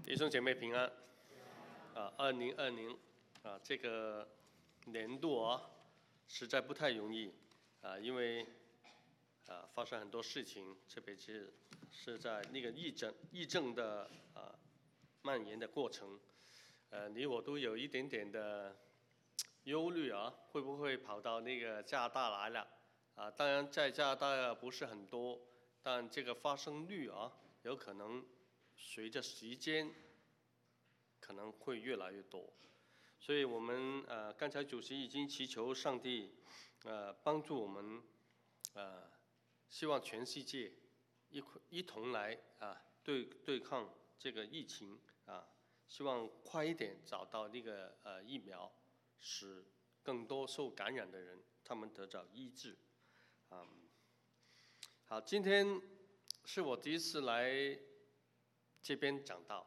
弟兄姐妹平安！2020这个年度实在不太容易因为发生很多事情，特别是在那个疫症的蔓延的过程，你我都有一点点的忧虑会不会跑到那个加拿大来了当然在加拿大不是很多，但这个发生率有可能随着时间可能会越来越多，所以我们刚才主席已经祈求上帝帮助我们希望全世界一同来对抗这个疫情希望快一点找到那个疫苗，使更多受感染的人他们得到医治好，今天是我第一次来这边讲道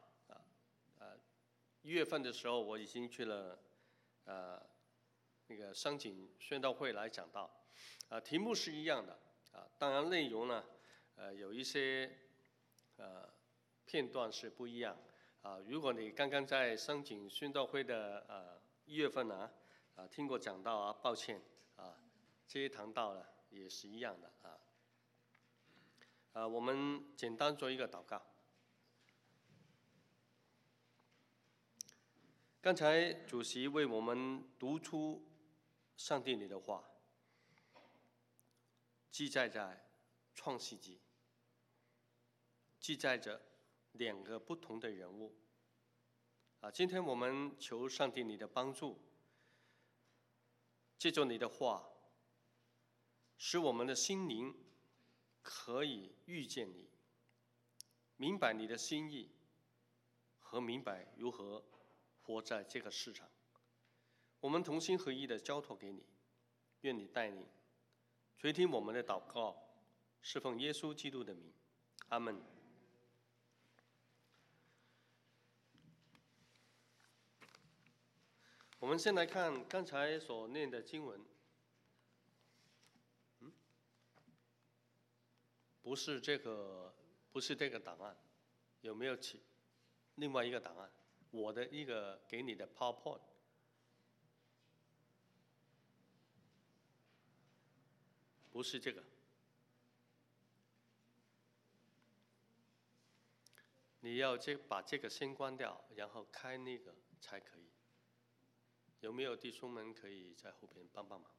1月份的时候我已经去了那个商景宣道会来讲道题目是一样的当然内容呢有一些片段是不一样如果你刚刚在商景宣道会的1月份听过讲道抱歉这一堂道呢也是一样的我们简单做一个祷告。刚才主席为我们读出上帝你的话，记载在创世纪，记载着2个不同的人物今天我们求上帝你的帮助，借着你的话，使我们的心灵可以遇见你，明白你的心意，和明白如何活在这个世上。我们同心合意的交托给你，愿你带领，垂听我们的祷告，是奉耶稣基督的名，阿们。我们先来看刚才所念的经文不是这个档案，有没有另外一个档案？我的一个给你的 PowerPoint， 不是这个。你要把这个先关掉，然后开那个才可以。有没有弟兄们可以在后边帮帮忙？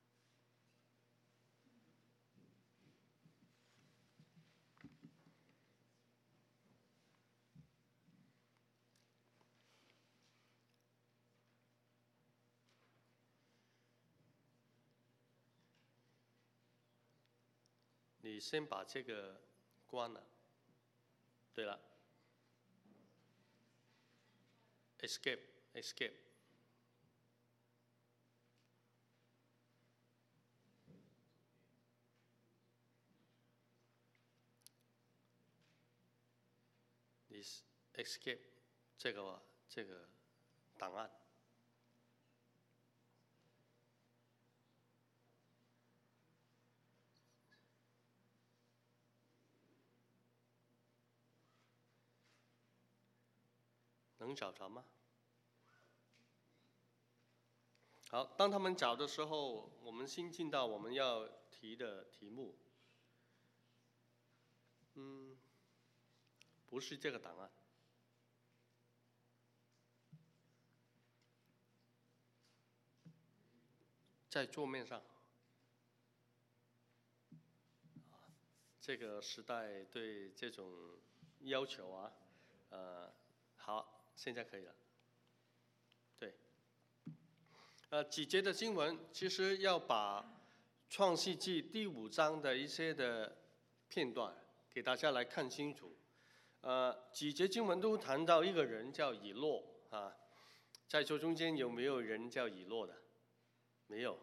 你先把这个关了。对了 ，Escape。你 Escape 这个档案。能找着吗？好，当他们找的时候，我们先进到我们要提的题目。不是这个档案。在桌面上。这个时代对这种要求好，现在可以了。对。几节的经文其实要把创世纪第5章的一些的片段给大家来看清楚。几节经文都谈到一个人叫以诺在座中间有没有人叫以诺的？没有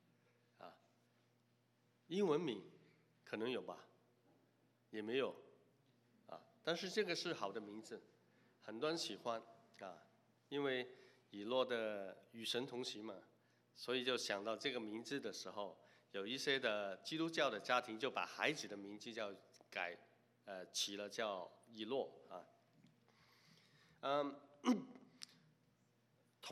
英文名可能有吧，也没有但是这个是好的名字，很多人喜欢因为以诺的与神同行嘛，所以就想到这个名字的时候，有一些的基督教的家庭就把孩子的名字起了叫以诺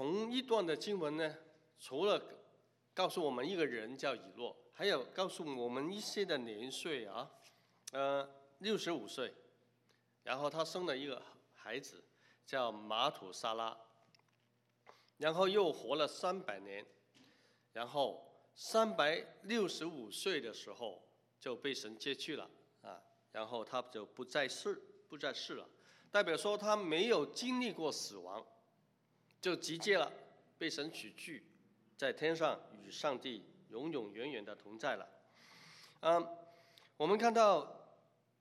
同一段的经文呢，除了告诉我们一个人叫以诺，还有告诉我们一些的年岁啊，65岁，然后他生了一个孩子叫马土沙拉，然后又活了300年，然后365岁的时候就被神接去了啊，然后他就不再世了，代表说他没有经历过死亡，就直接了被神取去，在天上与上帝永永远远的同在了。我们看到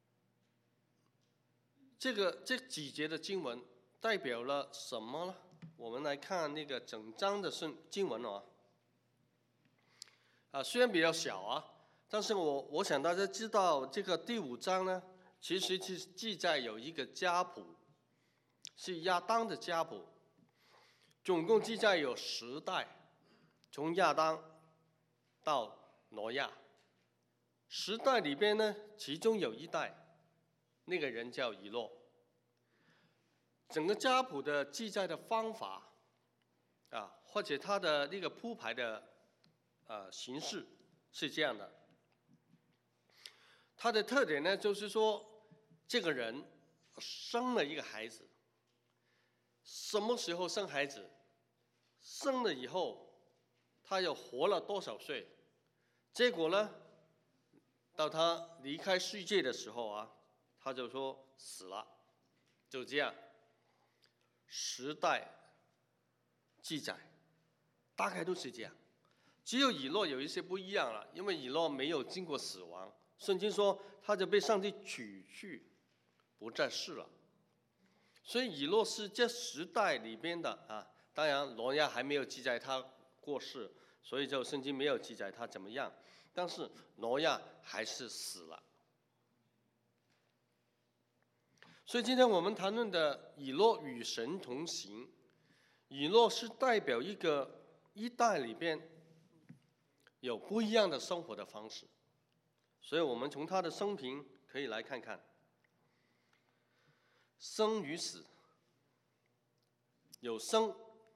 这几节的经文代表了什么呢？我们来看那个整章的经文虽然比较小但是我想大家知道这个第5章呢，其实是记载有一个家谱，是亚当的家谱，总共记载有10代，从亚当到挪亚，10代里边呢，其中有1代，那个人叫以诺。整个家谱的记载的方法或者他的那个铺排的形式是这样的。他的特点呢，就是说这个人生了一个孩子，什么时候生孩子，生了以后他又活了多少岁，结果呢，到他离开世界的时候他就说死了，就这样，10代记载大概都是这样，只有以诺有一些不一样了，因为以诺没有经过死亡，圣经说他就被上帝取去，不再世了。所以以诺是这10代里边的当然挪亚还没有记载他过世，所以就圣经没有记载他怎么样，但是挪亚还是死了。所以今天我们谈论的以诺与神同行，以诺是代表一代里边有不一样的生活的方式，所以我们从他的生平可以来看看，生与死，有生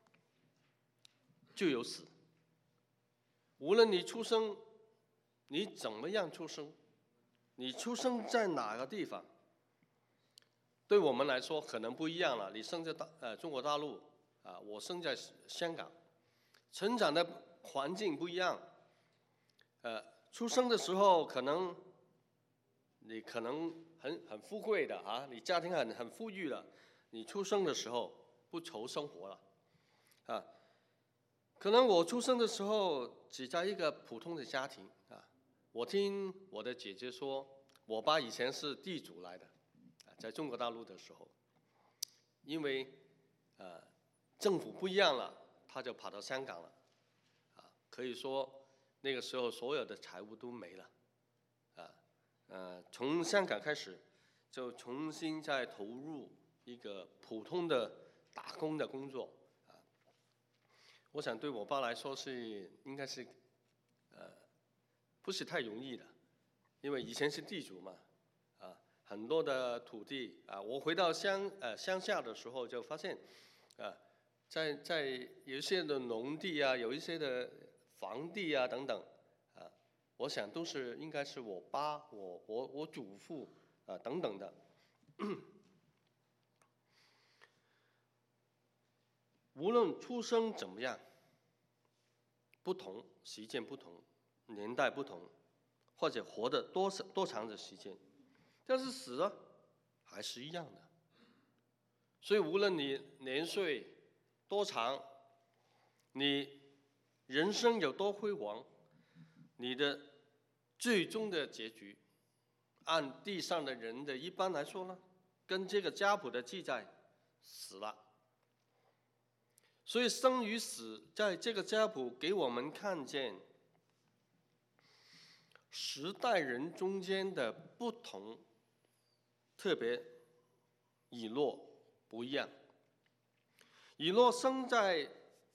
就有死，无论你出生，你怎么样出生，你出生在哪个地方，对我们来说可能不一样了。你生在中国大陆我生在香港，成长的环境不一样。出生的时候你可能很富贵的你家庭很富裕了，你出生的时候不愁生活了可能我出生的时候只在一个普通的家庭我听我的姐姐说，我爸以前是地主来的在中国大陆的时候，因为政府不一样了，他就跑到香港了可以说那个时候所有的财物都没了从香港开始就重新再投入一个普通的打工的工作我想对我爸来说应该是不是太容易的，因为以前是地主嘛很多的土地我回到乡下的时候就发现在有一些的农地有一些的房地等等我想都是应该是我爸我祖父等等的无论出生怎么样不同，时间不同，年代不同，或者活得多长的时间，但是死了还是一样的。所以无论你年岁多长，你人生有多辉煌，你的最终的结局按地上的人的一般来说呢，跟这个家谱的记载死了。所以生与死在这个家谱给我们看见10代人中间的不同，特别以诺不一样。以诺生在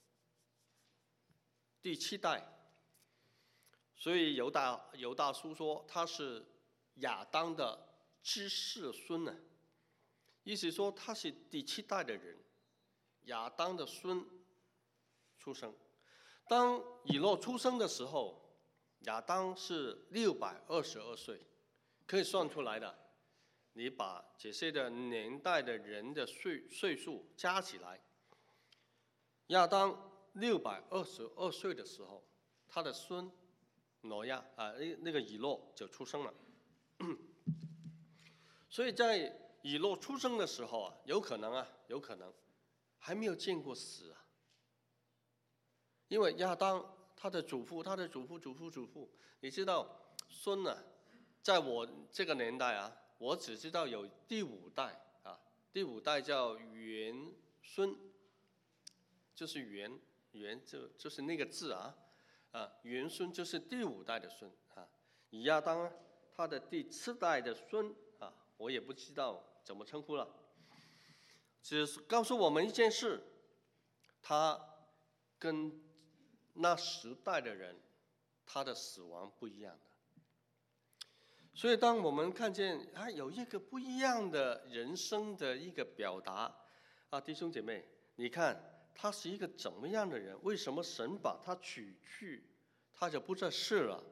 第7代，所以犹大书说他是亚当的支世孙呢，意思说他是第7代的人，亚当的孙出生。当以诺出生的时候，亚当是622岁，可以算出来的。你把这些的年代的人的岁数加起来，亚当622岁的时候，他的孙挪亚那个以诺就出生了。所以在以诺出生的时候有可能还没有见过死啊。因为亚当他的祖父，你知道孙啊，在我这个年代我只知道有第5代第5代叫元孙，就是元就是那个字元孙就是第5代的孙以亚当他的第7代的孙我也不知道怎么称呼了，只是告诉我们一件事，他跟那时代的人他的死亡不一样的。所以当我们看见有一个不一样的人生的一个表达弟兄姐妹，你看他是一个怎么样的人？为什么神把他取去，他就不再是了？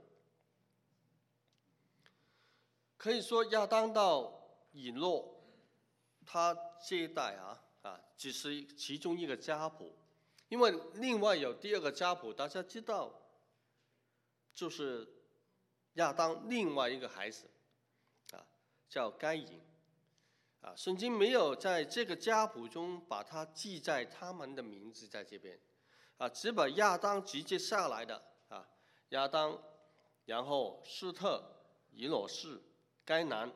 可以说亚当到以诺，他这一代只是其中一个家谱，因为另外有第2个家谱，大家知道，就是亚当另外一个孩子叫该隐圣经没有在这个家谱中把它记在他们的名字在这边只把亚当直接下来的亚当，然后施特、以诺士、该南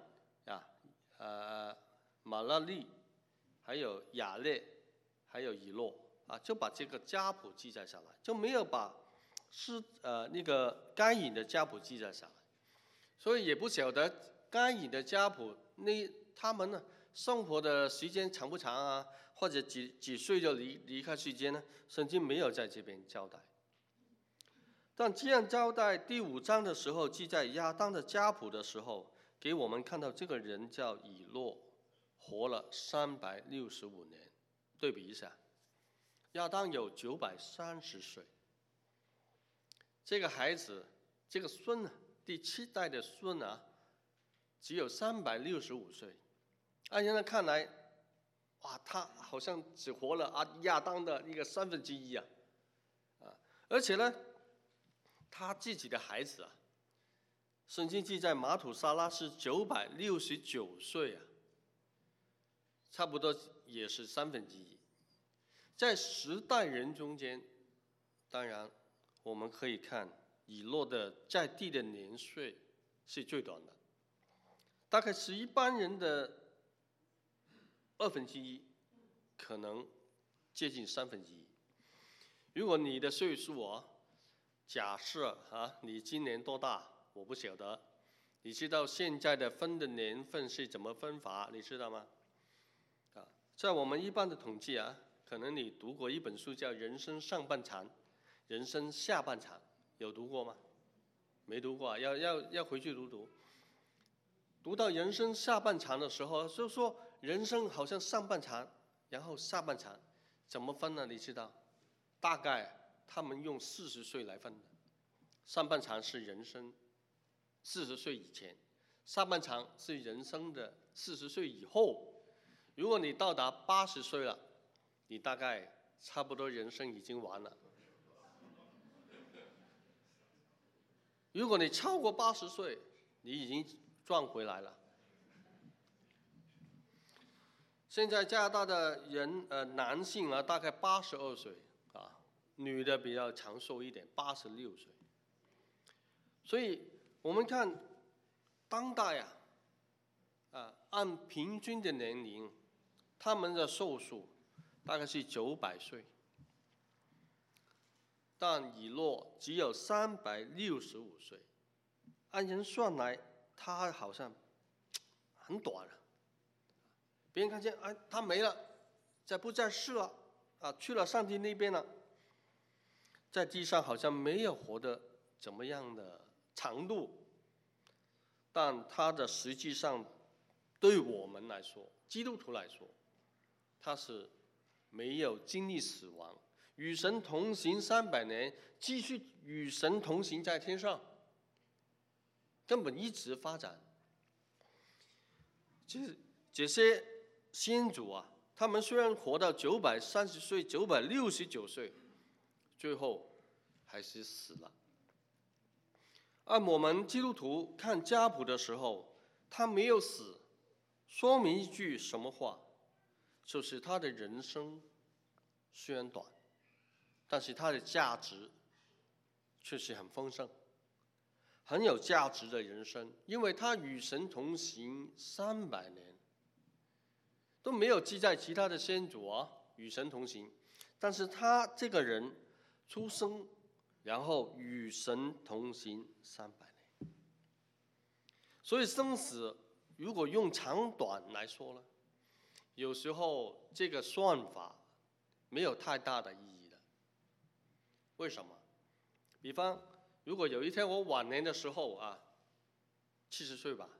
马拉利，还有亚列，还有以诺就把这个家谱记载下来，就没有把那个该隐的家谱记载下来。所以也不晓得该隐的家谱他们呢生活的时间长不长或者几岁就离开世界呢？圣经没有在这边交代。但既然交代第5章的时候记载亚当的家谱的时候，给我们看到这个人叫以诺，活了365年。对比一下，亚当有930岁，这个孩子，这个孙第7代的孙只有365岁。按现在看来，他好像只活了亚当的一个1/3而且呢，他自己的孩子圣经记载马土沙拉是969岁差不多也是1/3。在10代人中间，当然我们可以看以诺的在地的年岁是最短的，大概是一般人的1/2，可能接近1/3。如果你的岁数假设你今年多大，我不晓得。你知道现在的分的年份是怎么分法？你知道吗？在我们一般的统计可能你读过一本书叫《人生上半场，人生下半场》，有读过吗？没读过要回去读。读到人生下半场的时候，就说人生好像上半场，然后下半场怎么分呢？你知道？大概他们用40岁来分的。上半场是人生40岁以前，下半场是人生的40岁以后。如果你到达80岁了，你大概差不多人生已经完了。如果你超过80岁，你已经赚回来了。现在加拿大的男性大概82岁女的比较长寿一点，86岁。所以我们看当代按平均的年龄，他们的寿数大概是900岁，但以诺只有365岁，按人算来，他好像很短了。别人看见他没了，不再世了去了上帝那边了，在地上好像没有活得怎么样的长度，但他的实际上对我们来说，基督徒来说，他是没有经历死亡。 与神同行300年，继续与神同行在天上，根本一直发展。这些先祖啊，他们虽然活到930岁、969岁，最后还是死了。按我们基督徒看家谱的时候，他没有死，说明一句什么话？就是他的人生虽然短，但是他的价值确实很丰盛，很有价值的人生，因为他与神同行300年，都没有记载其他的先祖啊与神同行，但是他这个人出生，然后与神同行300年，所以生死如果用长短来说呢，有时候这个算法没有太大的意义的。为什么？比方，如果有一天我晚年的时候啊，70岁吧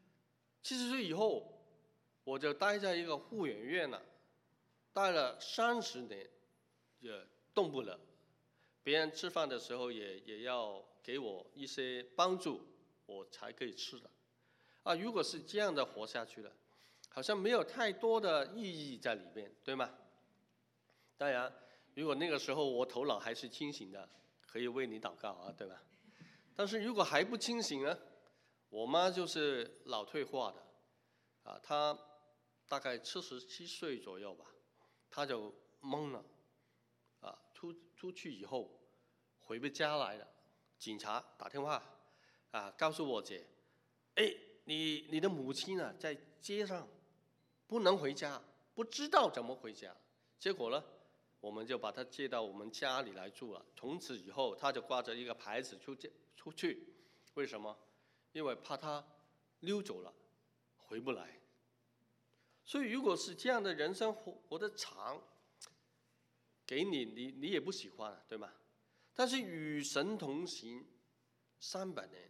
，70岁以后我就待在一个护养院了，待了30年，也动不了。别人吃饭的时候也要给我一些帮助，我才可以吃的。如果是这样的活下去了，好像没有太多的意义在里面，对吗？当然，如果那个时候我头脑还是清醒的，可以为你祷告啊，对吧？但是如果还不清醒呢，我妈就是脑退化的，她大概77岁左右吧，她就懵了，出去以后回不家来了，警察打电话告诉我姐，你的母亲呢在街上，不能回家，不知道怎么回家。结果呢，我们就把她接到我们家里来住了。从此以后，她就挂着一个牌子出去，为什么？因为怕她溜走了，回不来。所以，如果是这样的人生活得长，给你也不喜欢，对吗？但是与神同行300年，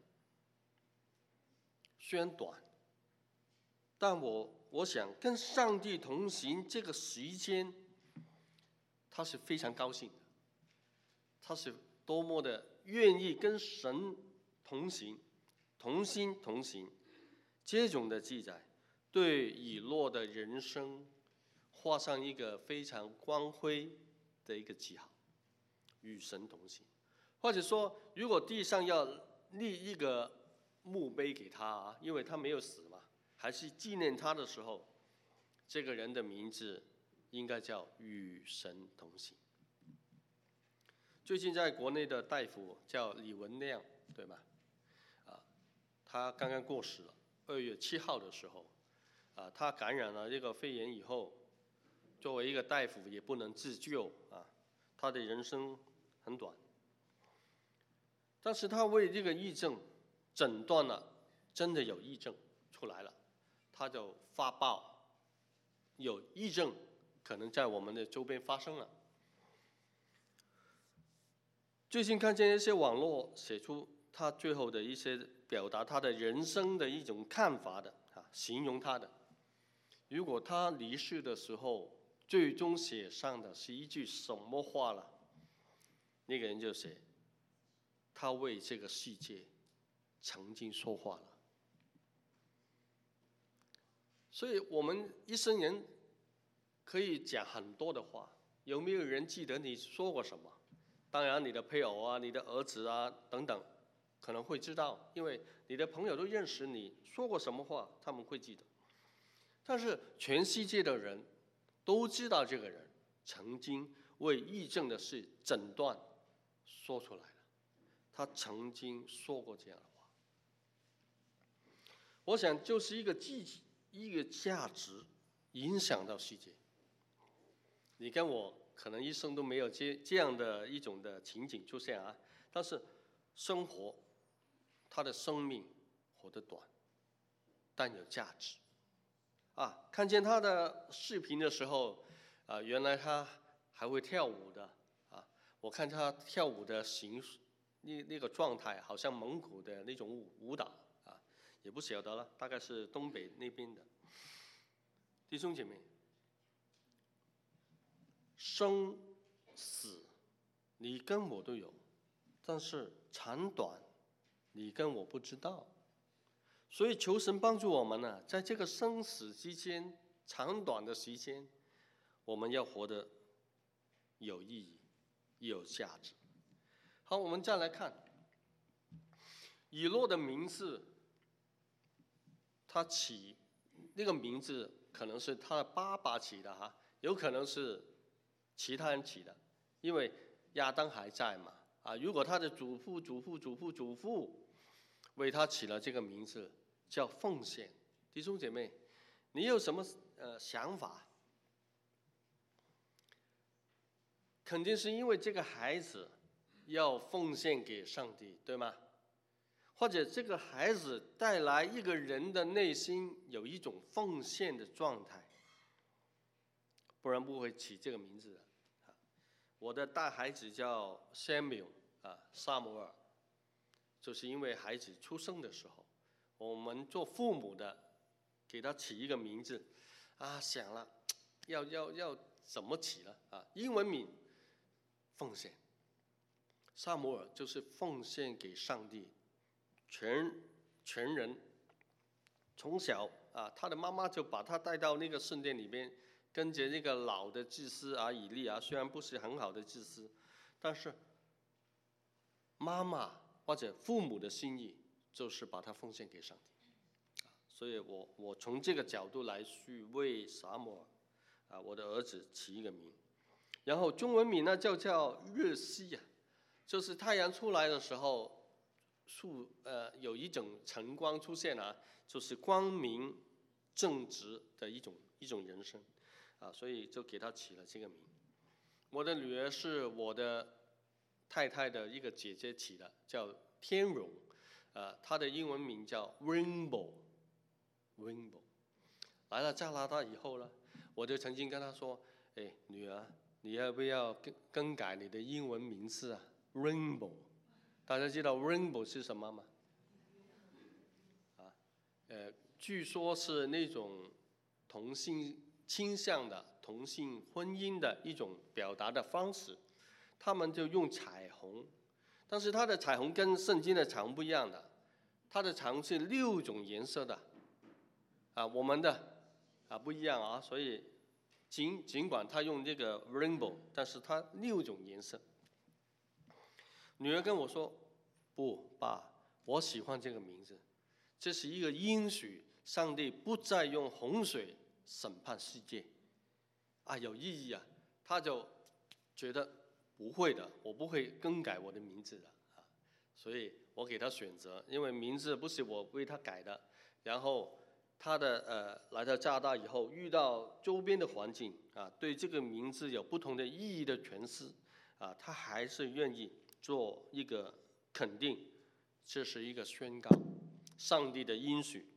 虽然短，但我想跟上帝同行这个时间，他是非常高兴的，他是多么的愿意跟神同行，同心同行。这种的记载，对以诺的人生画上一个非常光辉的一个记号，与神同行。或者说，如果地上要立一个墓碑给他因为他没有死嘛，还是纪念他的时候，这个人的名字应该叫与神同行。最近在国内的大夫叫李文亮，对吧？他刚刚过世了，2月7号的时候，他感染了这个肺炎以后，作为一个大夫也不能自救他的人生很短。但是他为这个疫症诊断了，真的有疫症出来了，他就发报，有疫症可能在我们的周边发生了。最近看见一些网络写出他最后的一些表达他的人生的一种看法的形容他的。如果他离世的时候，最终写上的是一句什么话了？那个人就写，他为这个世界曾经说话了。所以我们一生人可以讲很多的话，有没有人记得你说过什么？当然你的配偶你的儿子等等可能会知道，因为你的朋友都认识你，说过什么话他们会记得。但是全世界的人都知道这个人曾经为疫症的事诊断说出来了，他曾经说过这样的话。我想就是一个价值影响到世界。你跟我可能一生都没有这样的一种的情景出现但是生活，他的生命活得短，但有价值看见他的视频的时候原来他还会跳舞的我看他跳舞的那个状态，好像蒙古的那种舞蹈也不晓得了，大概是东北那边的。弟兄姐妹，生死你跟我都有，但是长短你跟我不知道。所以求神帮助我们呢，在这个生死之间长短的时间，我们要活得有意义、有价值。好，我们再来看以诺的名字，他起那个名字可能是他的爸爸起的哈，有可能是其他人起的，因为亚当还在嘛啊。如果他的祖父为他起了这个名字叫奉献，弟兄姐妹，你有什么想法？肯定是因为这个孩子要奉献给上帝，对吗？或者这个孩子带来一个人的内心有一种奉献的状态，不然不会起这个名字的。我的大孩子叫 Samuel 萨摩尔，就是因为孩子出生的时候，我们做父母的给他起一个名字想了要怎么起了英文名奉献，萨摩尔就是奉献给上帝，全人。从小他的妈妈就把他带到那个圣殿里边，跟着那个老的祭司以利虽然不是很好的祭司，但是妈妈或者父母的心意就是把他奉献给上帝。所以我从这个角度来去为撒母耳我的儿子起一个名。然后中文名呢就叫日西就是太阳出来的时候，有一种晨光出现就是光明正直的一种人生所以就给他起了这个名。我的女儿是我的太太的一个姐姐起的，叫天荣她的英文名叫 Rainbow。来了加拿大以后呢，我就曾经跟她说，女儿，你要不要更改你的英文名字Rainbow。 大家知道 Rainbow 是什么吗？据说是那种同性倾向的同性婚姻的一种表达的方式，他们就用彩虹，但是它的彩虹跟圣经的彩虹不一样的，它的彩虹是6种颜色的我们的不一样所以尽管他用这个 rainbow， 但是它6种颜色。女儿跟我说，不，爸，我喜欢这个名字，这是一个应许上帝不再用洪水审判世界有意义他就觉得不会的，我不会更改我的名字的所以我给他选择，因为名字不是我为他改的。然后他的来到加拿大以后，遇到周边的环境对这个名字有不同的意义的诠释他还是愿意做一个肯定，这是一个宣告，上帝的应许。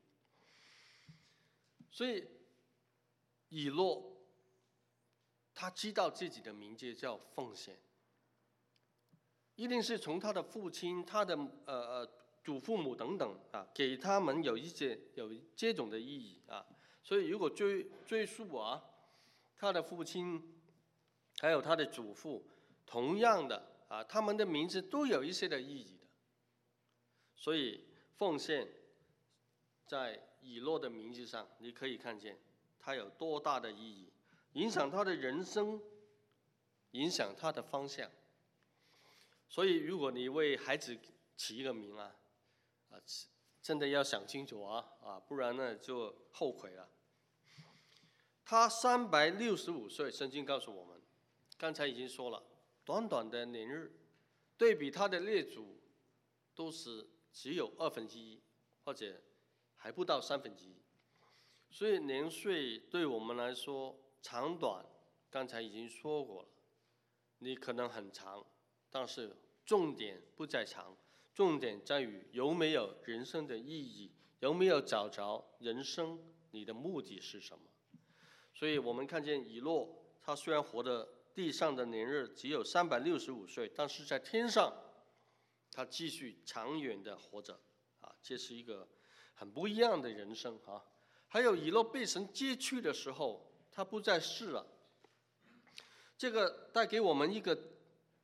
所以以诺他知道自己的名字叫奉献，一定是从他的父亲、他的祖父母等等给他们有这种的意义所以如果追溯他的父亲还有他的祖父，同样的他们的名字都有一些的意义的。所以奉献在以诺的名字上，你可以看见它有多大的意义，影响他的人生，影响他的方向。所以如果你为孩子起一个名真的要想清楚不然呢就后悔了。他365岁，圣经告诉我们，刚才已经说了，短短的年日，对比他的列祖都是只有1/2，或者还不到1/3。所以年岁对我们来说长短，刚才已经说过了，你可能很长，但是重点不在长，重点在于有没有人生的意义，有没有找着人生你的目的是什么。所以我们看见以诺，他虽然活的地上的年日只有365岁，但是在天上他继续长远的活着这是一个很不一样的人生还有以诺被神接去的时候，他不再世了，这个带给我们一个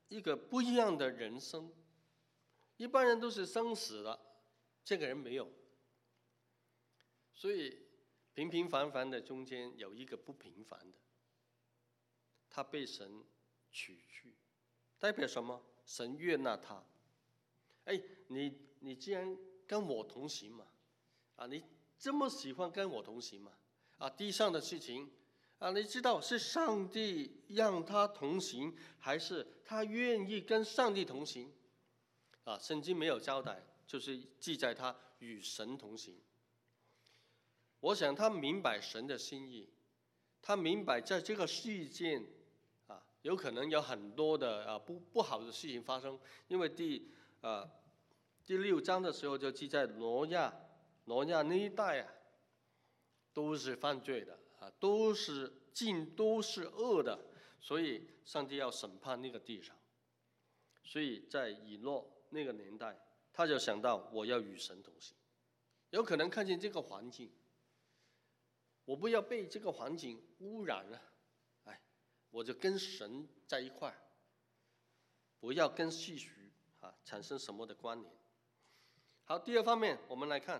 一个不一样的人生。一般人都是生死的，这个人没有。所以平平凡凡的中间有一个不平凡的，他被神取去，代表什么？神悦纳他。哎，你既然跟我同行嘛，你这么喜欢跟我同行嘛，地上的事情你知道是上帝让他同行，还是他愿意跟上帝同行？圣经没有交代，就是记载他与神同行。我想他明白神的心意，他明白在这个世界有可能有很多的不好的事情发生，因为第6章的时候就记载挪亚那一代都是犯罪的都是恶的，所以上帝要审判那个地上。所以在以诺那个年代，他就想到我要与神同行，有可能看见这个环境，我不要被这个环境污染了，我就跟神在一块儿，不要跟世俗产生什么的关联。好，第二方面我们来看，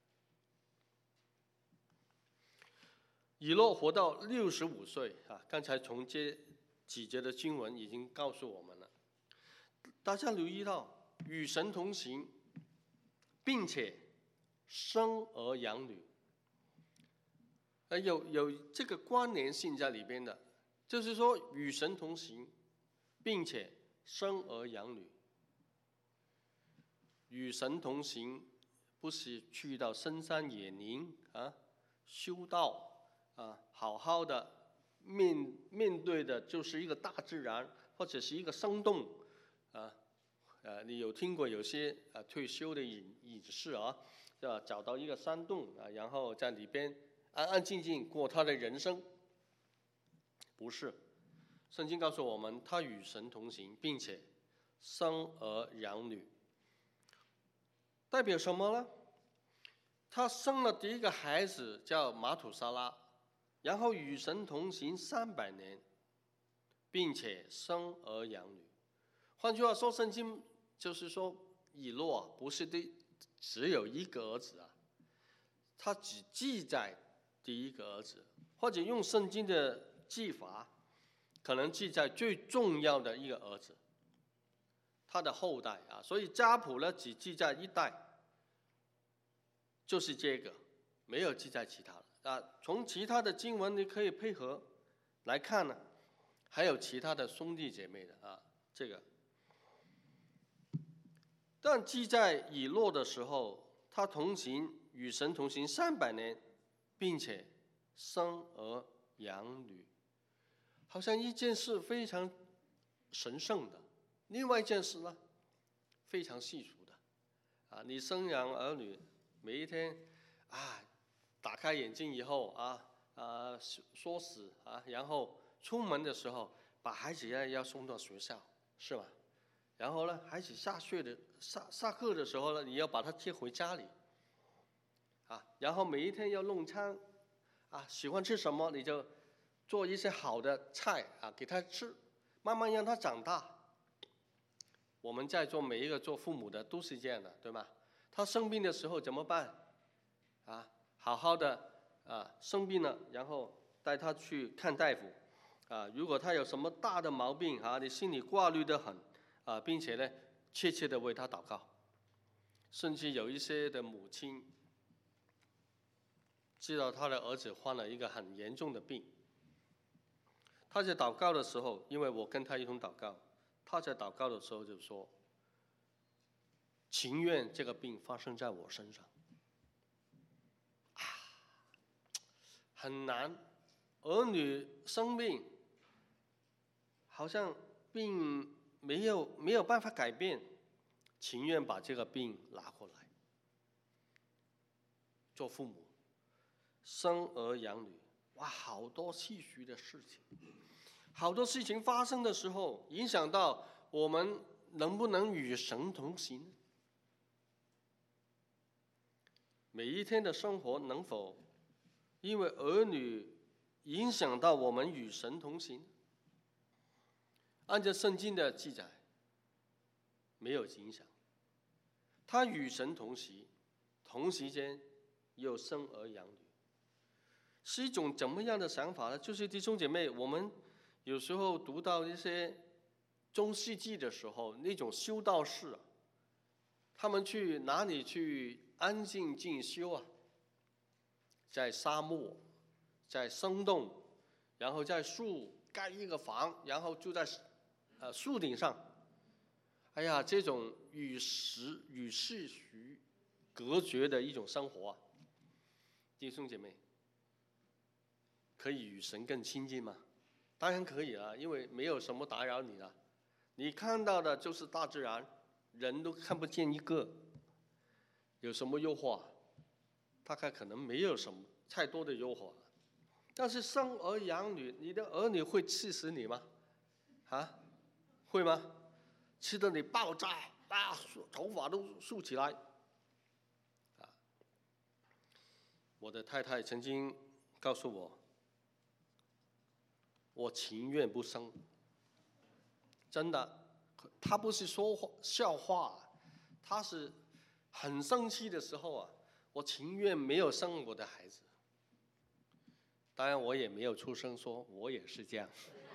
以诺活到65岁刚才从这几节的经文已经告诉我们了。大家留意到与神同行，并且生儿养女，有这个关联性在里边的，就是说与神同行，并且生儿养女。与神同行不是去到深山野林修道好好的面对的就是一个大自然，或者是一个山洞你有听过有些退休的隐士找到一个山洞然后在里边安安静静过他的人生？不是，圣经告诉我们，他与神同行，并且生儿养女。代表什么呢？他生了第一个孩子叫马土沙拉，然后与神同行300年，并且生儿养女。换句话说，圣经就是说以诺不是只有一个儿子他只记载第一个儿子，或者用圣经的记法，可能记载最重要的一个儿子，他的后代所以家谱呢只记载一代，就是这个，没有记载其他的从其他的经文你可以配合来看呢，还有其他的兄弟姐妹的这个。但记在以诺的时候，他与神同行300年，并且生儿养女，好像一件事非常神圣的，另外一件事呢非常世俗的你生养儿女，每一天打开眼睛以后缩死然后出门的时候把孩子要送到学校，是吧？然后呢，孩子下课的时候呢，你要把他接回家里然后每一天要弄餐喜欢吃什么你就做一些好的菜给他吃，慢慢让他长大。我们在座每一个做父母的都是这样的，对吗？他生病的时候怎么办好好的生病了，然后带他去看大夫如果他有什么大的毛病你心里挂虑得很并且呢切切的为他祷告。甚至有一些的母亲知道他的儿子患了一个很严重的病，他在祷告的时候，因为我跟他一同祷告，他在祷告的时候就说，情愿这个病发生在我身上很难。儿女生病好像病没有办法改变，情愿把这个病拿过来。做父母生儿养女好多细许的事情，好多事情发生的时候影响到我们能不能与神同行。每一天的生活能否因为儿女影响到我们与神同行？ 按照圣经的记载，没有影响。他与神同行，同时间又生儿养女，是一种怎么样的想法呢？就是弟兄姐妹，我们有时候读到一些中世纪的时候，那种修道士啊，他们去哪里去安静进修啊？在沙漠，在山洞，然后在树盖一个房，然后住在树顶上。哎呀，这种与世俗隔绝的一种生活啊，弟兄姐妹，可以与神更亲近吗？当然可以了，因为没有什么打扰你了。你看到的就是大自然，人都看不见一个。有什么诱惑？大概可能没有什么太多的诱惑了。但是生儿养女，你的儿女会气死你吗？啊，会吗？气得你爆炸啊，头发都竖起来。啊，我的太太曾经告诉我，我情愿不生。真的，她不是说笑话，她是很生气的时候啊，我情愿没有生我的孩子。当然，我也没有出声说我也是这样。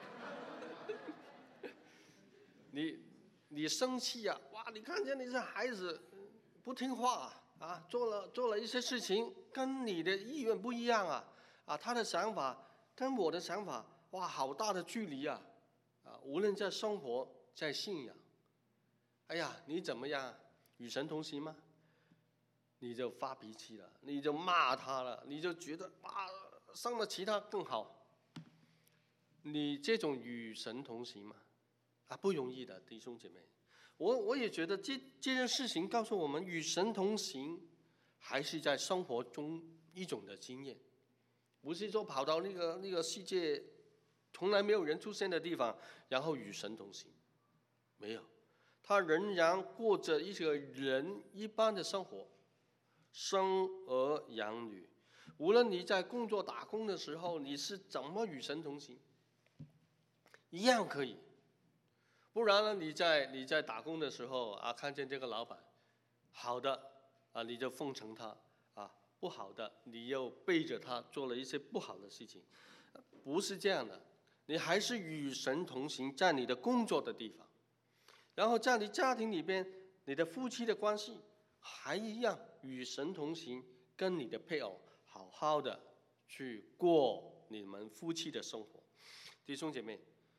你生气啊，哇！你看见你这孩子不听话啊，做了一些事情跟你的意愿不一样啊，他的想法跟我的想法，哇，好大的距离啊！无论在生活，在信仰，哎呀，你怎么样？与神同行吗？你就发脾气了，你就骂他了，你就觉得哇，生了其他更好。你这种与神同行吗？不容易的，弟兄姐妹。我也觉得这件事情告诉我们，与神同行还是在生活中一种的经验，不是说跑到那个世界从来没有人出现的地方，然后与神同行，没有，他仍然过着一个人一般的生活，生儿养女。无论你在工作打工的时候，你是怎么与神同行，一样可以。不然呢？你在打工的时候啊，看见这个老板，好的啊，你就奉承他啊；不好的，你又背着他做了一些不好的事情，不是这样的。你还是与神同行，在你的工作的地方，然后在你家庭里边，你的夫妻的关系还一样与神同行，跟你的配偶好好的去过你们夫妻的生活，弟兄姐妹。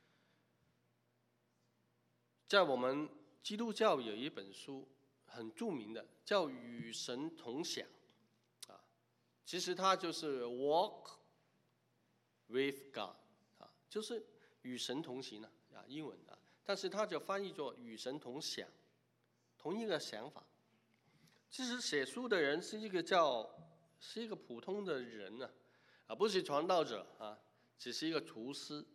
在我们基督教有一本书很著名的，叫《与神同享》，其实它就是 Walk with God，就是与神同行英文但是它就翻译作与神同享，同一个想法。其实写书的人是一个普通的人不是传道者只是一个厨师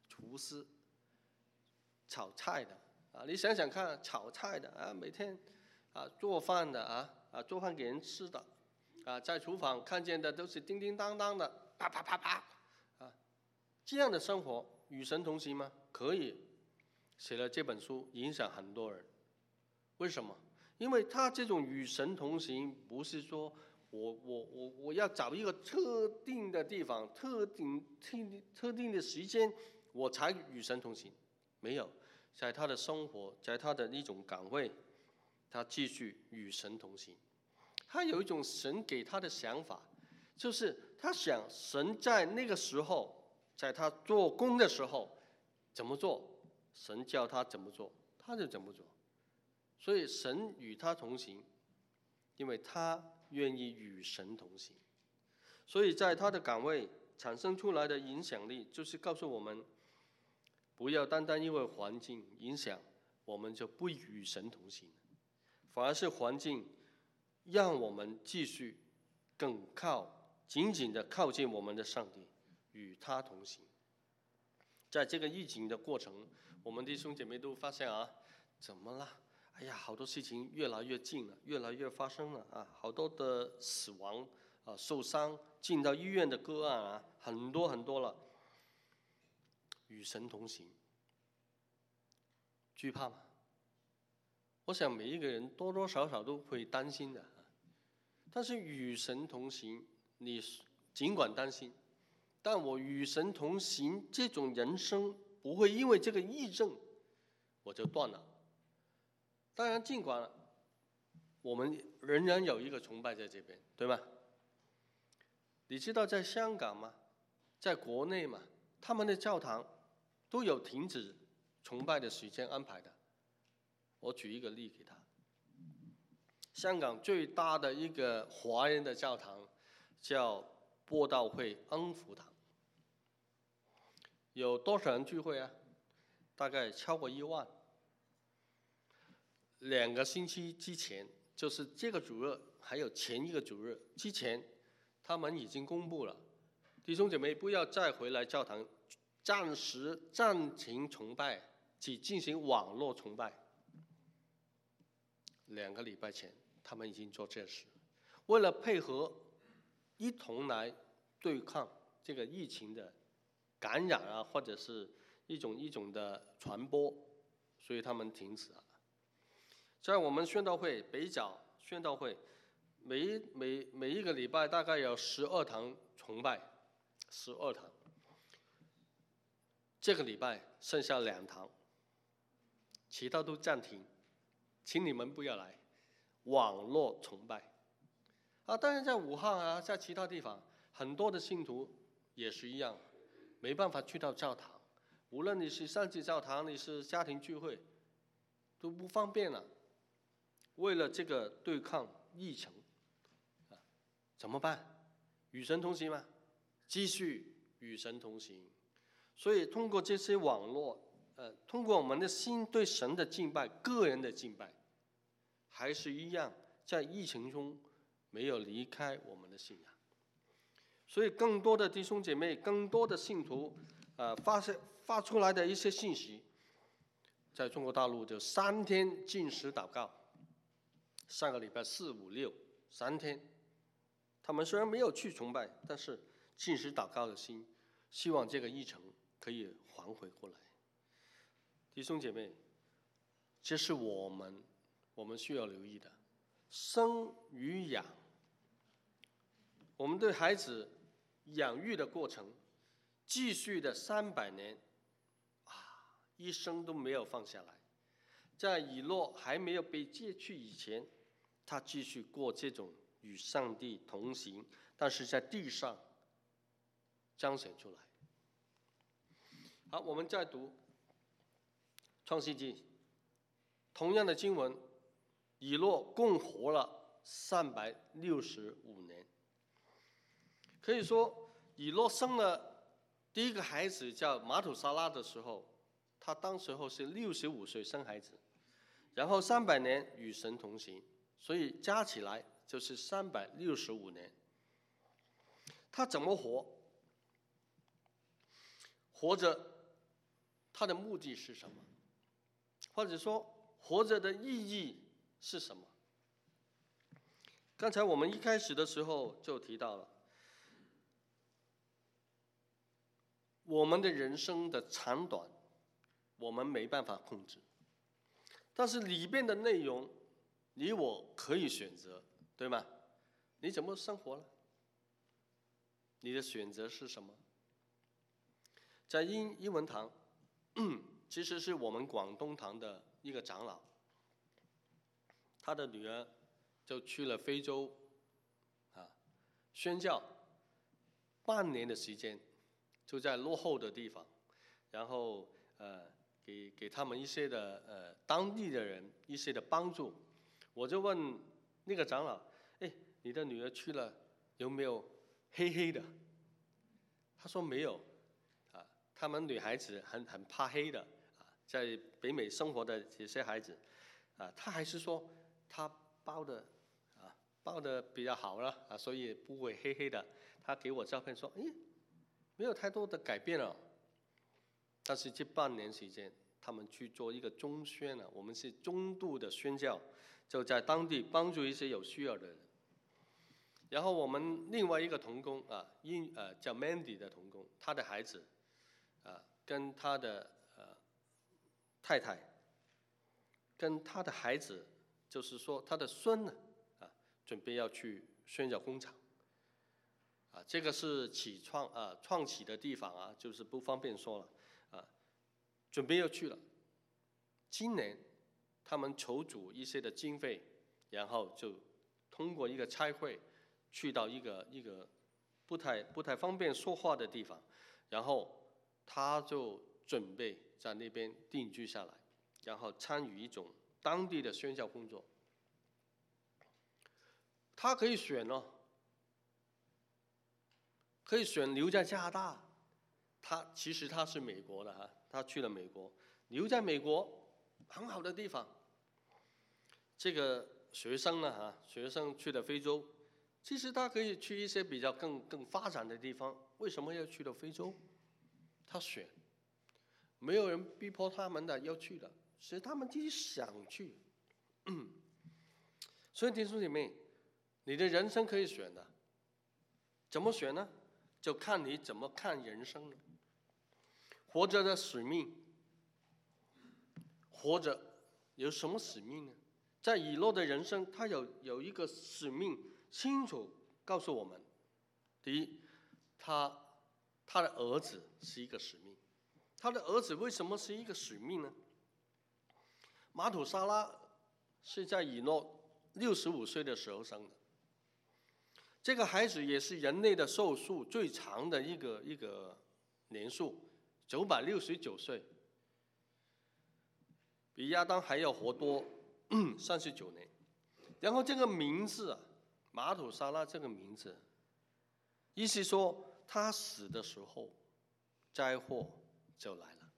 炒菜的。你想想看，炒菜的每天做饭的做饭给人吃的在厨房看见的都是叮叮当当的，啪啪啪啪这样的生活与神同行吗？可以。写了这本书影响很多人，为什么？因为他这种与神同行，不是说我要找一个特定的地方、特定的时间，我才与神同行，没有。在他的生活，在他的一种岗位，他继续与神同行。他有一种神给他的想法，就是他想神在那个时候，在他做工的时候怎么做，神叫他怎么做，他就怎么做。所以神与他同行，因为他愿意与神同行。所以在他的岗位产生出来的影响力，就是告诉我们，不要单单因为环境影响，我们就不与神同行，反而是环境让我们继续更紧紧地靠近我们的上帝，与他同行。在这个疫情的过程，我们弟兄姐妹都发现怎么了？哎呀，好多事情越来越近了，越来越发生了好多的死亡受伤进到医院的个案很多很多了。与神同行， 惧怕吗？我想每一个人多多少少都会担心的。但是与神同行，你尽管担心，但我与神同行，这种人生不会因为这个疫症我就断了。当然，尽管我们仍然有一个崇拜在这边，对吧？你知道在香港吗？在国内嘛，他们的教堂都有停止崇拜的时间安排的。我举一个例给他。香港最大的一个华人的教堂叫播道会恩福堂，有多少人聚会啊？大概超过1万。2个星期之前，就是这个主日还有前一个主日之前，他们已经公布了，弟兄姐妹不要再回来教堂，暂时暂停崇拜，只进行网络崇拜。2个礼拜前，他们已经做这事，为了配合，一同来对抗这个疫情的感染啊，或者是一种的传播，所以他们停止了。在我们宣道会北角宣道会，每一个礼拜大概有12堂崇拜，12堂。这个礼拜剩下2堂，其他都暂停，请你们不要来，网络崇拜。当然在武汉啊，在其他地方，很多的信徒也是一样，没办法去到教堂。无论你是上去教堂，你是家庭聚会，都不方便了。为了这个对抗疫情，怎么办？与神同行吗？继续与神同行。所以通过这些网络，通过我们的心对神的敬拜，个人的敬拜，还是一样在疫情中没有离开我们的信仰。所以更多的弟兄姐妹，更多的信徒，发出来的一些信息，在中国大陆就3天禁食祷告。上个礼拜4、5、6 3天，他们虽然没有去崇拜，但是禁食祷告的心，希望这个疫情可以还回过来。弟兄姐妹，这是我们需要留意的。生与养，我们对孩子养育的过程，继续的300年，一生都没有放下来。在以诺还没有被接去以前，他继续过这种与上帝同行，但是在地上彰显出来。好，我们再读创世纪，同样的经文，以诺共活了365年。可以说，以诺生了第一个孩子叫马土沙拉的时候，他当时候是65岁生孩子，然后300年与神同行，所以加起来就是365年。他怎么活？活着，他的目的是什么？或者说，活着的意义是什么？刚才我们一开始的时候就提到了，我们的人生的长短，我们没办法控制，但是里边的内容，你我可以选择，对吗？你怎么生活呢？你的选择是什么？在英文堂，其实是我们广东堂的一个长老，他的女儿就去了非洲，宣教半年的时间，就在落后的地方，然后给他们一些的当地的人一些的帮助。我就问那个长老，你的女儿去了有没有黑黑的？他说没有，他们女孩子很怕黑的，在北美生活的这些孩子，他还是说他包的比较好了，所以不会黑黑的。他给我照片说，没有太多的改变了。但是这半年时间，他们去做一个中宣了，我们是中度的宣教，就在当地帮助一些有需要的人。然后我们另外一个同工叫 Mandy 的同工，他的孩子跟他的太太跟他的孩子，就是说他的孙呢，准备要去宣教工厂。这个是创起的地方就是不方便说了准备要去了。今年他们筹组一些的经费，然后就通过一个差会去到一个不太方便说话的地方，然后他就准备在那边定居下来，然后参与一种当地的宣教工作。他可以选可以选留在加拿大。其实他是美国的他去了美国，留在美国很好的地方。这个学生呢学生去了非洲，其实他可以去一些比较更发展的地方，为什么要去到非洲？他选，没有人逼迫他们的要去的，是他们自己想去。所以弟兄姐妹，你的人生可以选的，怎么选呢？就看你怎么看人生了。活着的使命，活着有什么使命呢？在以诺的人生，他有一个使命，清楚告诉我们：第一，他的儿子是一个使命。他的儿子为什么是一个使命呢？马土沙拉是在以诺65岁的时候生的。这个孩子也是人类的寿数最长的一个年数，969岁，比亚当还要活多39年。然后这个名字马土沙拉这个名字，意思说他死的时候，灾祸就来了。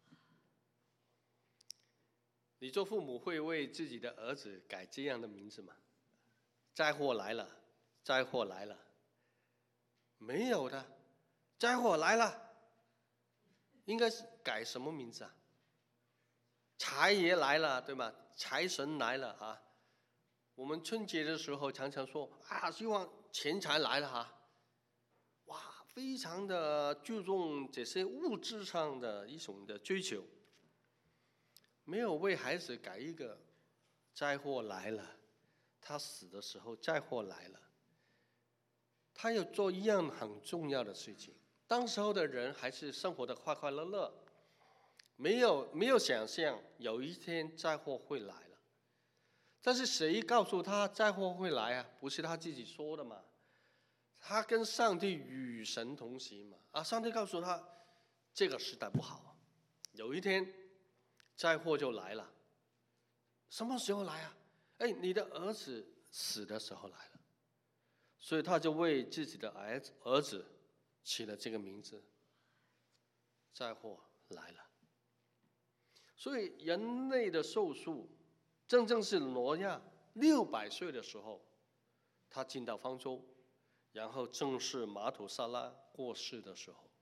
你做父母会为自己的儿子改这样的名字吗？灾祸来了，灾祸来了。没有的，灾祸来了，应该是改什么名字财爷来了，对吗？财神来了我们春节的时候常常说希望钱财来了哇，非常的注重这些物质上的一种的追求，没有为孩子改一个灾祸来了，他死的时候灾祸来了。他要做一样很重要的事情。当时候的人还是生活的快快乐乐，没有想象有一天灾祸会来了。但是谁告诉他灾祸会来不是他自己说的嘛？他跟上帝与神同行嘛上帝告诉他这个时代不好，有一天灾祸就来了。什么时候来你的儿子死的时候来了。所以他就为自己的儿子起了这个名字，灾祸来了。所以人类的寿数，正是挪亚600岁的时候，他进到方舟，然后正是马土沙拉过世的时候。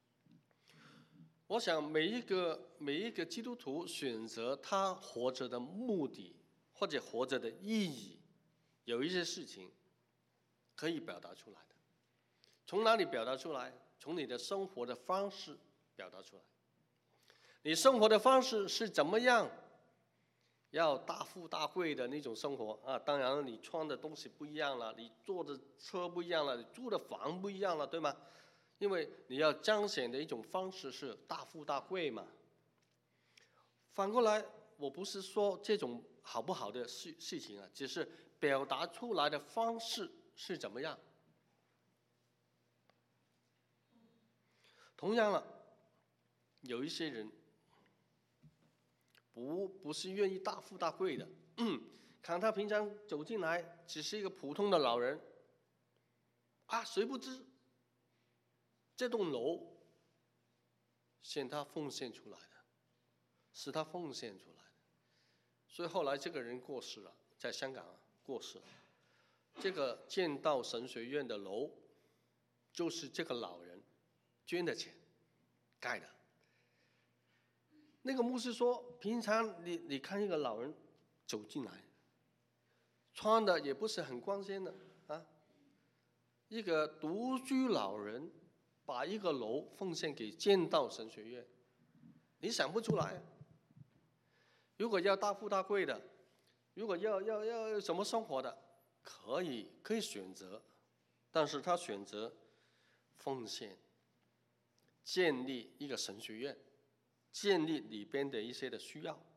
我想每一个基督徒选择他活着的目的或者活着的意义，有一些事情可以表达出来的。从哪里表达出来？从你的生活的方式表达出来。你生活的方式是怎么样？要大富大贵的那种生活当然你穿的东西不一样了，你坐的车不一样了，你住的房不一样了，对吗？因为你要彰显的一种方式是大富大贵嘛。反过来，我不是说这种好不好的事情只是表达出来的方式是怎么样。同样了，有一些人不是愿意大富大贵的，看他平常走进来只是一个普通的老人谁不知这栋楼是他奉献出来的，是他奉献出来的。所以后来这个人过世了，在香港过世了。这个建道神学院的楼就是这个老人捐的钱盖的。那个牧师说，平常你看一个老人走进来，穿的也不是很光鲜的一个独居老人把一个楼奉献给建道神学院，你想不出来。 如果要大富大贵的，如果要怎么生活的，可以选择，但是他选择奉献，建立一个神学院，建立里边的一些的需要。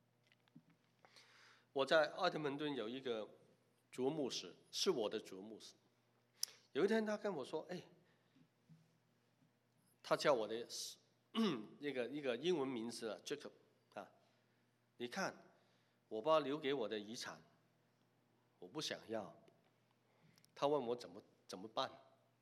我在奥特蒙顿有一个主牧师，是我的主牧师。有一天他跟我说：“哎，他叫我的一个英文名字Jacob 啊，你看我爸留给我的遗产，我不想要。他问我怎么办？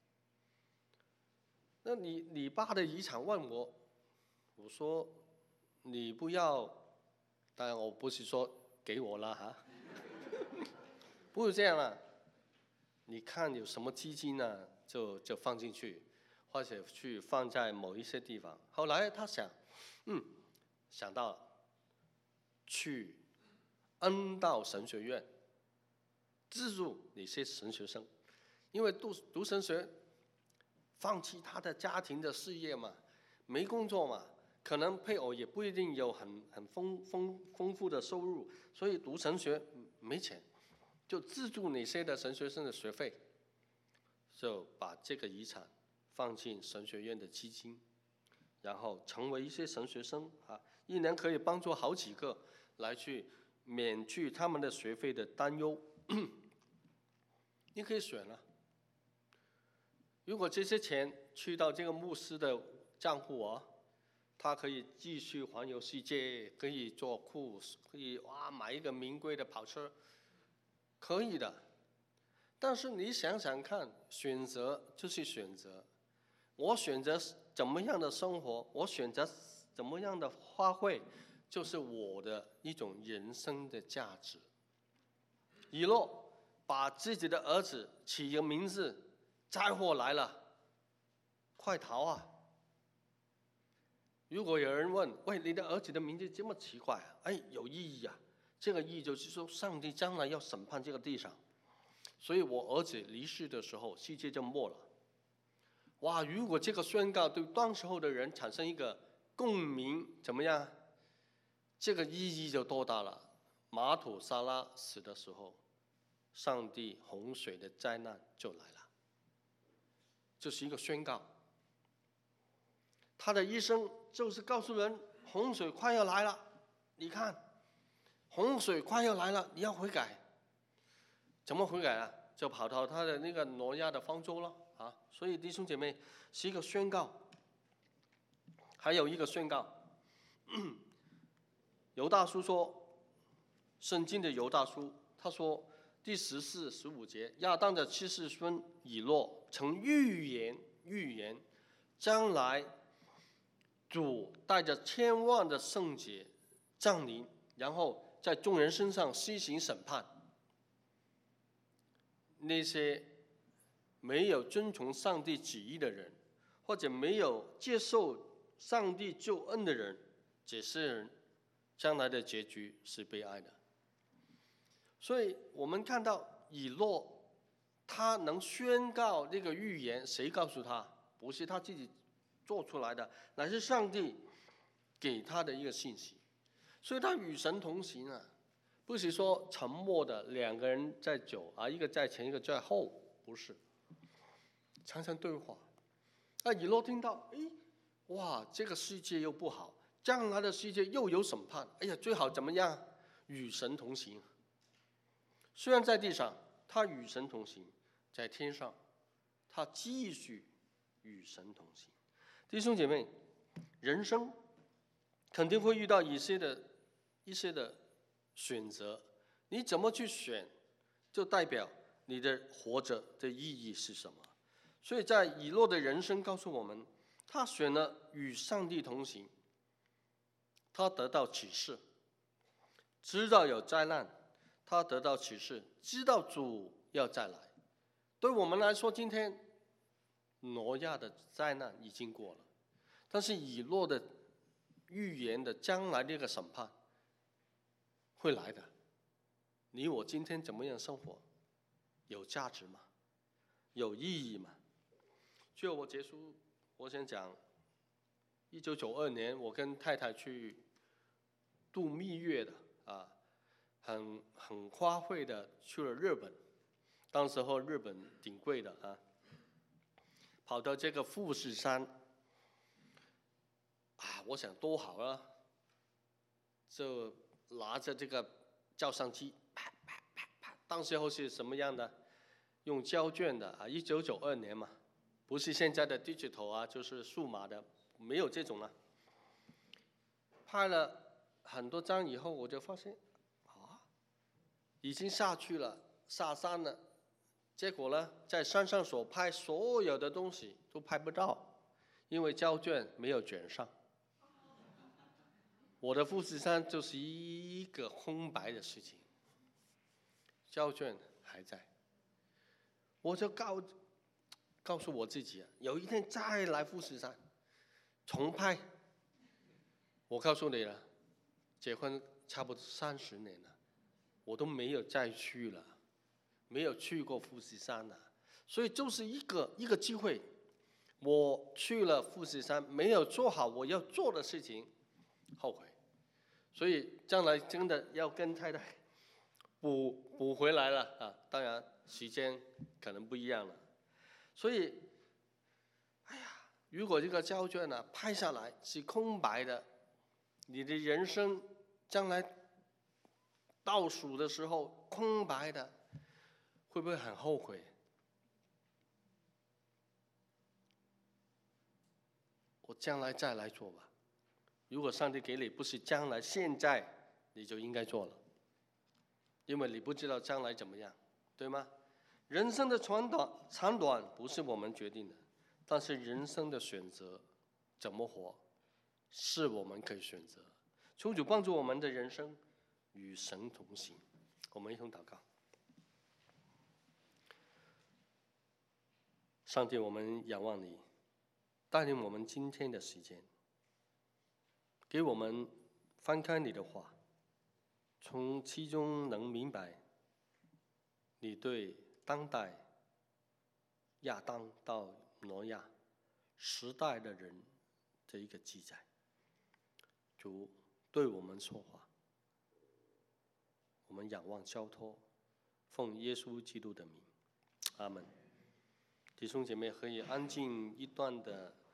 那你爸的遗产问我，我说你不要，当然我不是说给我了哈，不是这样了。你看有什么基金呢，就放进去，或者去放在某一些地方。后来他想到了，去恩道神学院资助那些神学生，因为读神学，放弃他的家庭的事业嘛，没工作嘛，可能配偶也不一定有很丰富的收入，所以读神学没钱，就资助那些的神学生的学费，就把这个遗产放进神学院的基金，然后成为一些神学生一年可以帮助好几个来去免去他们的学费的担忧。你可以选了。如果这些钱去到这个牧师的账户他可以继续环游世界，可以做酷，可以买一个名贵的跑车，可以的。但是你想想看，选择就是选择。我选择怎么样的生活，我选择怎么样的花费，就是我的一种人生的价值。以诺把自己的儿子起一个名字，灾祸来了，快逃啊！如果有人问，喂，你的儿子的名字这么奇怪有意义啊。这个意义就是说，上帝将来要审判这个地上，所以我儿子离世的时候，世界就没了。哇！如果这个宣告对当时候的人产生一个共鸣，怎么样？这个意义就多大了。马土沙拉死的时候，上帝洪水的灾难就来了，这是一个宣告。他的一生就是告诉人，洪水快要来了，你看，洪水快要来了，你要悔改。怎么悔改啊？就跑到他的那个挪亚的方舟了所以弟兄姐妹，是一个宣告。还有一个宣告，犹大书说，圣经的犹大书，他说第14、15节，亚当的七世孙以诺曾预言，将来主带着千万的圣洁降临，然后在众人身上施行审判。那些没有遵从上帝旨意的人，或者没有接受上帝救恩的人，这些人将来的结局是悲哀的。所以我们看到以诺，他能宣告这个预言，谁告诉他？不是他自己做出来的，乃是上帝给他的一个信息。所以他与神同行不是说沉默的两个人在走一个在前，一个在后，不是，常常对话。以诺听到，哇，这个世界又不好，将来的世界又有审判，最好怎么样？与神同行。虽然在地上他与神同行，在天上他继续与神同行。弟兄姐妹，人生肯定会遇到一些的选择，你怎么去选，就代表你的活着的意义是什么。所以在以诺的人生告诉我们，他选了与上帝同行，他得到启示，知道有灾难，他得到启示，知道主要再来。对我们来说，今天挪亚的灾难已经过了，但是以诺的预言的将来这个审判会来的。你我今天怎么样生活，有价值吗？有意义吗？最后我结束，我想讲，1992年我跟太太去度蜜月的啊，很花费的去了日本，当时候日本挺贵的啊，跑到这个富士山啊，我想多好啊，就拿着这个照相机，啪啪啪啪，当时候是什么样的？用胶卷的啊，1992年嘛，不是现在的 digital 啊，就是数码的，没有这种了。拍了很多张以后，我就发现，啊，已经下去了，下山了。结果呢，在山上所拍所有的东西都拍不到，因为胶卷没有卷上。我的富士山就是一个空白的事情，胶卷还在。我就告诉我自己，有一天再来富士山重拍。我告诉你了，结婚差不多30年了，我都没有再去了，没有去过富士山了。所以就是一个机会，我去了富士山，没有做好我要做的事情，后悔。所以将来真的要跟太太补回来了啊！当然时间可能不一样了。所以，哎呀，如果这个胶卷呢拍下来是空白的，你的人生将来倒数的时候空白的，会不会很后悔？我将来再来做吧。如果上帝给你不是将来，现在你就应该做了，因为你不知道将来怎么样，对吗？人生的长短不是我们决定的，但是人生的选择怎么活，是我们可以选择。求主帮助我们的人生与神同行。我们一同祷告。上帝，我们仰望你，带领我们今天的时间，给我们翻开你的话，从其中能明白你对当代亚当到挪亚时代的人的一个记载。主对我们说话，我们仰望交托，奉耶稣基督的名，阿门。弟兄姐妹可以安静一段的